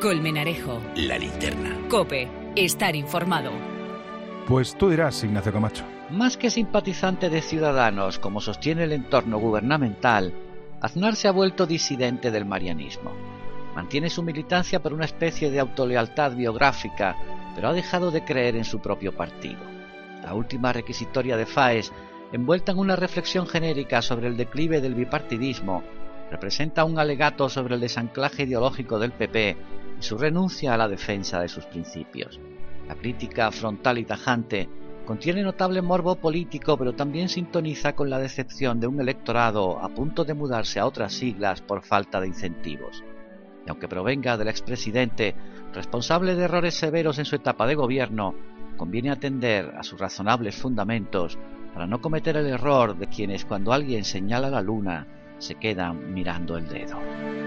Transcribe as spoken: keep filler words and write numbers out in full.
Colmenarejo. La Linterna. COPE. Estar informado. Pues tú dirás, Ignacio Camacho. Más que simpatizante de Ciudadanos, como sostiene el entorno gubernamental, Aznar se ha vuelto disidente del marianismo. Mantiene su militancia por una especie de autolealtad biográfica, pero ha dejado de creer en su propio partido. La última requisitoria de Faes, envuelta en una reflexión genérica sobre el declive del bipartidismo, representa un alegato sobre el desanclaje ideológico del P P y su renuncia a la defensa de sus principios. La crítica frontal y tajante contiene notable morbo político, pero también sintoniza con la decepción de un electorado a punto de mudarse a otras siglas por falta de incentivos. Y aunque provenga del expresidente, responsable de errores severos en su etapa de gobierno, conviene atender a sus razonables fundamentos para no cometer el error de quienes, cuando alguien señala la luna, se quedan mirando el dedo.